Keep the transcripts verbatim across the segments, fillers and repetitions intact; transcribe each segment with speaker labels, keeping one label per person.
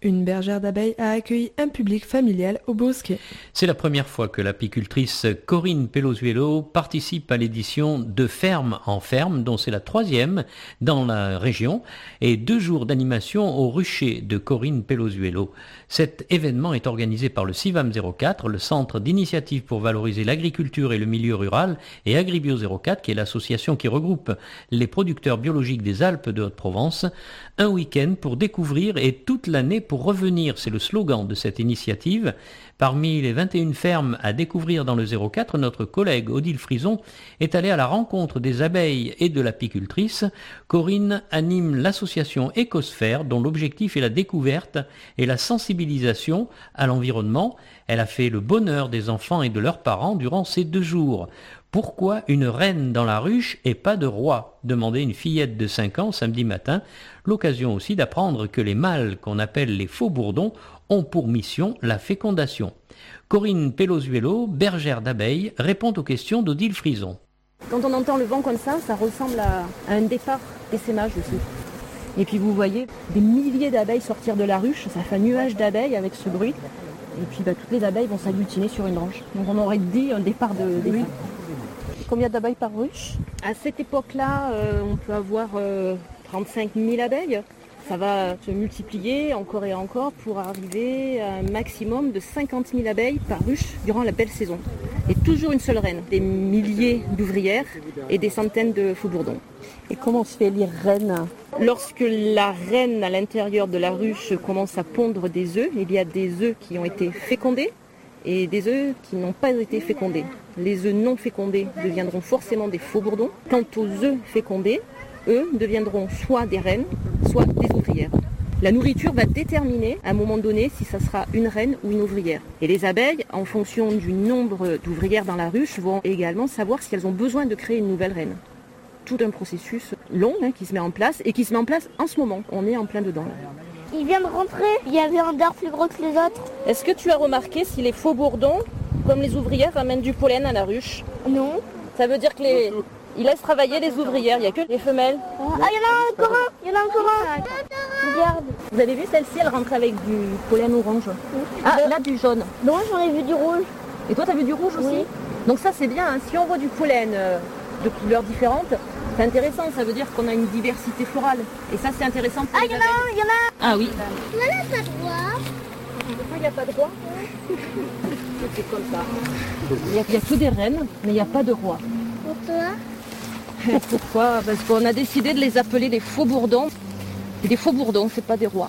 Speaker 1: Une bergère d'abeilles a accueilli un public familial au Bosquet.
Speaker 2: C'est la première fois que l'apicultrice Corinne Pelozuelo participe à l'édition de Ferme en Ferme, dont c'est la troisième dans la région, et deux jours d'animation au rucher de Corinne Pelozuelo. Cet événement est organisé par le CIVAM zéro quatre, le Centre d'initiative pour valoriser l'agriculture et le milieu rural, et Agribio zéro quatre, qui est l'association qui regroupe les producteurs biologiques des Alpes de Haute-Provence. Un week-end pour découvrir et toute l'année pour revenir, c'est le slogan de cette initiative. Parmi les vingt et une fermes à découvrir dans le zéro quatre, notre collègue Odile Frison est allée à la rencontre des abeilles et de l'apicultrice. Corinne anime l'association Écosphère, dont l'objectif est la découverte et la sensibilisation à l'environnement. Elle a fait le bonheur des enfants et de leurs parents durant ces deux jours. Pourquoi une reine dans la ruche et pas de roi ? Demandait une fillette de cinq ans samedi matin. L'occasion aussi d'apprendre que les mâles, qu'on appelle les faux bourdons, ont pour mission la fécondation. Corinne Pelozuelo, bergère d'abeilles, répond aux questions d'Odile Frison.
Speaker 3: Quand on entend le vent comme ça, ça ressemble à, à un départ d'essaimage aussi. Et puis vous voyez des milliers d'abeilles sortir de la ruche, ça fait un nuage d'abeilles avec ce bruit. Et puis bah, toutes les abeilles vont s'agglutiner sur une branche. Donc on aurait dit un départ de d'essaimage.
Speaker 4: Combien d'abeilles par ruche ?
Speaker 3: À cette époque-là, euh, on peut avoir euh, trente-cinq mille abeilles. Ça va se multiplier encore et encore pour arriver à un maximum de cinquante mille abeilles par ruche durant la belle saison. Et toujours une seule reine, des milliers d'ouvrières et des centaines de faux bourdons.
Speaker 4: Et comment se fait élire reine ?
Speaker 3: Lorsque la reine à l'intérieur de la ruche commence à pondre des œufs, il y a des œufs qui ont été fécondés et des œufs qui n'ont pas été fécondés. Les œufs non fécondés deviendront forcément des faux bourdons. Quant aux œufs fécondés, eux deviendront soit des reines, soit des ouvrières. La nourriture va déterminer à un moment donné si ça sera une reine ou une ouvrière. Et les abeilles, en fonction du nombre d'ouvrières dans la ruche, vont également savoir si elles ont besoin de créer une nouvelle reine. Tout un processus long hein, qui se met en place et qui se met en place en ce moment. On est en plein dedans. Là.
Speaker 5: Il vient de rentrer, il y avait un dard plus gros que les autres.
Speaker 3: Est-ce que tu as remarqué si les faux bourdons, comme les ouvrières, ramènent du pollen à la ruche ?
Speaker 5: Non.
Speaker 3: Ça veut dire que les... ils laissent travailler les ouvrières, il n'y a que les femelles.
Speaker 5: Ah, il y en a encore un, il y en a encore un. Regarde.
Speaker 3: Vous avez vu celle-ci, elle rentre avec du pollen orange. Oui. Ah, là du jaune.
Speaker 5: Non, j'en ai vu du rouge.
Speaker 3: Et toi, tu as vu du rouge aussi ?
Speaker 5: Oui.
Speaker 3: Donc ça, c'est bien. Hein. Si on voit du pollen euh, de couleurs différentes, c'est intéressant. Ça veut dire qu'on a une diversité florale. Et ça, c'est intéressant pour
Speaker 5: ah,
Speaker 3: les
Speaker 5: abeilles. Ah, il y en a, il y en a.
Speaker 3: Ah oui.
Speaker 5: Il n'y a pas de roi.
Speaker 3: Pourquoi il n'y a pas de roi ? C'est comme ça. Il n'y a, a que des reines, mais il n'y a pas de roi.
Speaker 5: Pourquoi ?
Speaker 3: Pourquoi ? Parce qu'on a décidé de les appeler les faux bourdons. Et des faux bourdons, c'est pas des rois.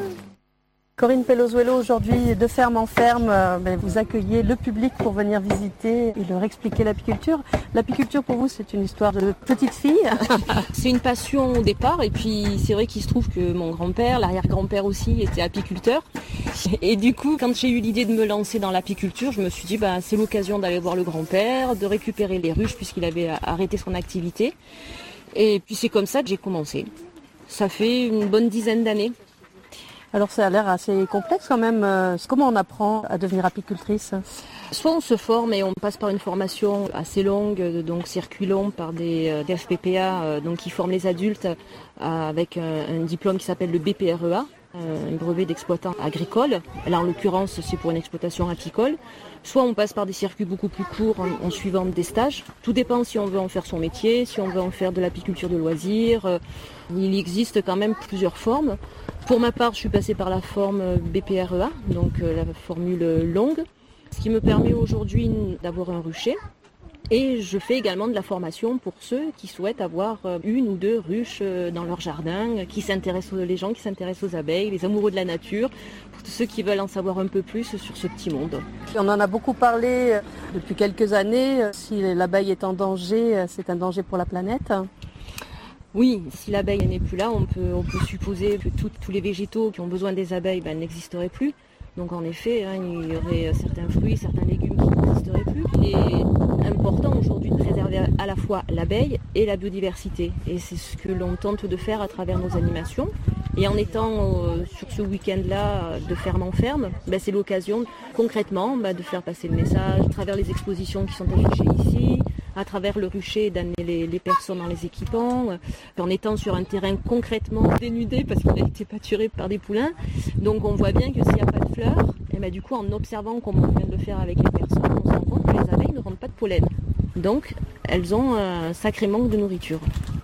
Speaker 4: Corinne Pelozuelo, aujourd'hui, de ferme en ferme, euh, vous accueillez le public pour venir visiter et leur expliquer l'apiculture. L'apiculture, pour vous, c'est une histoire de petite fille.
Speaker 3: C'est une passion au départ, et puis c'est vrai qu'il se trouve que mon grand-père, l'arrière-grand-père aussi, était apiculteur. Et du coup, quand j'ai eu l'idée de me lancer dans l'apiculture, je me suis dit, bah, c'est l'occasion d'aller voir le grand-père, de récupérer les ruches, puisqu'il avait arrêté son activité. Et puis c'est comme ça que j'ai commencé. Ça fait une bonne dizaine d'années.
Speaker 4: Alors ça a l'air assez complexe quand même. Comment on apprend à devenir apicultrice ?
Speaker 3: Soit on se forme et on passe par une formation assez longue, donc circuit long par des, des F P P A, donc qui forment les adultes avec un, un diplôme qui s'appelle le B P R E A, un brevet d'exploitant agricole. Là en l'occurrence c'est pour une exploitation apicole. Soit on passe par des circuits beaucoup plus courts en, en suivant des stages. Tout dépend si on veut en faire son métier, si on veut en faire de l'apiculture de loisirs. Il existe quand même plusieurs formes. Pour ma part, je suis passée par la forme B P R E A, donc la formule longue, ce qui me permet aujourd'hui d'avoir un rucher. Et je fais également de la formation pour ceux qui souhaitent avoir une ou deux ruches dans leur jardin, qui s'intéressent aux, les gens qui s'intéressent aux abeilles, les amoureux de la nature, pour tous ceux qui veulent en savoir un peu plus sur ce petit monde.
Speaker 4: On en a beaucoup parlé depuis quelques années. Si l'abeille est en danger, c'est un danger pour la planète.
Speaker 3: Oui, si l'abeille n'est plus là, on peut, on peut supposer que tout, tous les végétaux qui ont besoin des abeilles ben, n'existeraient plus. Donc en effet, hein, il y aurait certains fruits, certains légumes qui n'existeraient plus. Il est important aujourd'hui de préserver à la fois l'abeille et la biodiversité. Et c'est ce que l'on tente de faire à travers nos animations. Et en étant euh, sur ce week-end-là de ferme en ferme, ben, c'est l'occasion concrètement ben, de faire passer le message à travers les expositions qui sont affichées ici, à travers le rucher d'amener les, les personnes dans les équipements, en étant sur un terrain concrètement dénudé parce qu'il a été pâturé par des poulains. Donc on voit bien que s'il n'y a pas de fleurs, et ben du coup en observant comme on vient de le faire avec les personnes, on se rend compte que les abeilles ne rendent pas de pollen. Donc elles ont un sacré manque de nourriture.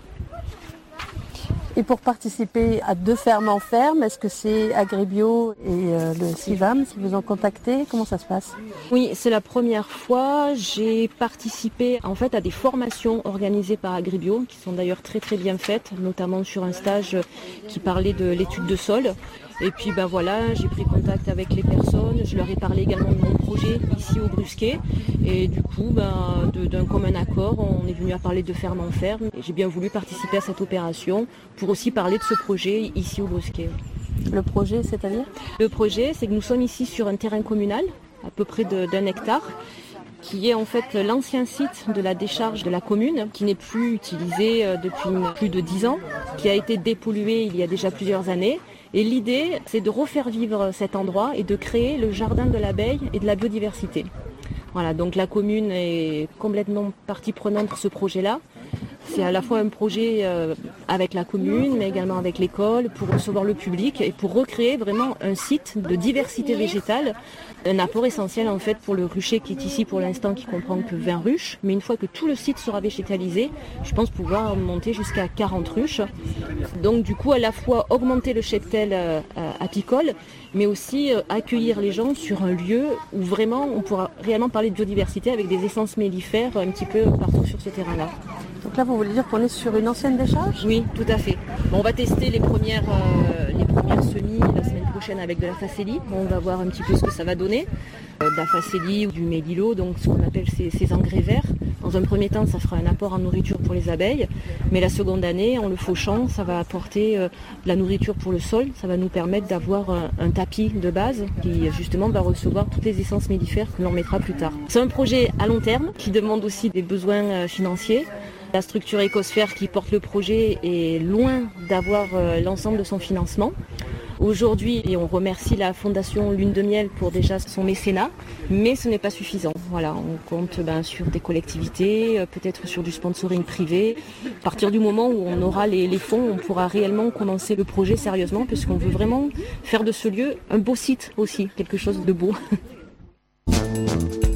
Speaker 4: Et pour participer à Deux fermes en ferme, est-ce que c'est Agribio et euh, le CIVAM qui vous ont contacté? Comment ça se passe?
Speaker 3: Oui, c'est la première fois. J'ai participé en fait à des formations organisées par Agribio, qui sont d'ailleurs très très bien faites, notamment sur un stage qui parlait de l'étude de sol. Et puis ben voilà, j'ai pris contact avec les personnes, je leur ai parlé également de mon projet ici au Brusquet. Et du coup, ben, de, d'un commun accord, on est venu à parler de ferme en ferme. Et j'ai bien voulu participer à cette opération pour aussi parler de ce projet ici au Brusquet.
Speaker 4: Le projet, c'est-à-dire?
Speaker 3: Le projet, c'est que nous sommes ici sur un terrain communal, à peu près de, d'un hectare, qui est en fait l'ancien site de la décharge de la commune, qui n'est plus utilisé depuis plus de dix ans, qui a été dépollué il y a déjà plusieurs années. Et l'idée, c'est de refaire vivre cet endroit et de créer le jardin de l'abeille et de la biodiversité. Voilà, donc la commune est complètement partie prenante pour ce projet-là. C'est à la fois un projet euh, avec la commune, mais également avec l'école, pour recevoir le public et pour recréer vraiment un site de diversité végétale. Un apport essentiel en fait pour le rucher qui est ici pour l'instant, qui comprend que vingt ruches. Mais une fois que tout le site sera végétalisé, je pense pouvoir monter jusqu'à quarante ruches. Donc du coup, à la fois augmenter le cheptel euh, apicole, mais aussi euh, accueillir les gens sur un lieu où vraiment on pourra réellement parler de biodiversité avec des essences mellifères un petit peu partout sur ce terrain-là.
Speaker 4: Donc là, vous voulez dire qu'on est sur une ancienne décharge?
Speaker 3: Oui, tout à fait. Bon, on va tester les premières, euh, les premières semis la semaine prochaine avec de la facélie. On va voir un petit peu ce que ça va donner. Euh, de la facélie ou du mélilo, donc ce qu'on appelle ces, ces engrais verts. Dans un premier temps, ça fera un apport en nourriture pour les abeilles. Mais la seconde année, en le fauchant, ça va apporter euh, de la nourriture pour le sol. Ça va nous permettre d'avoir un, un tapis de base qui justement va recevoir toutes les essences mellifères que l'on mettra plus tard. C'est un projet à long terme qui demande aussi des besoins euh, financiers. La structure Écosphère qui porte le projet est loin d'avoir euh, l'ensemble de son financement. Aujourd'hui, et on remercie la Fondation Lune de Miel pour déjà son mécénat, mais ce n'est pas suffisant. Voilà, on compte ben, sur des collectivités, euh, peut-être sur du sponsoring privé. À partir du moment où on aura les, les fonds, on pourra réellement commencer le projet sérieusement, puisqu'on veut vraiment faire de ce lieu un beau site aussi, quelque chose de beau.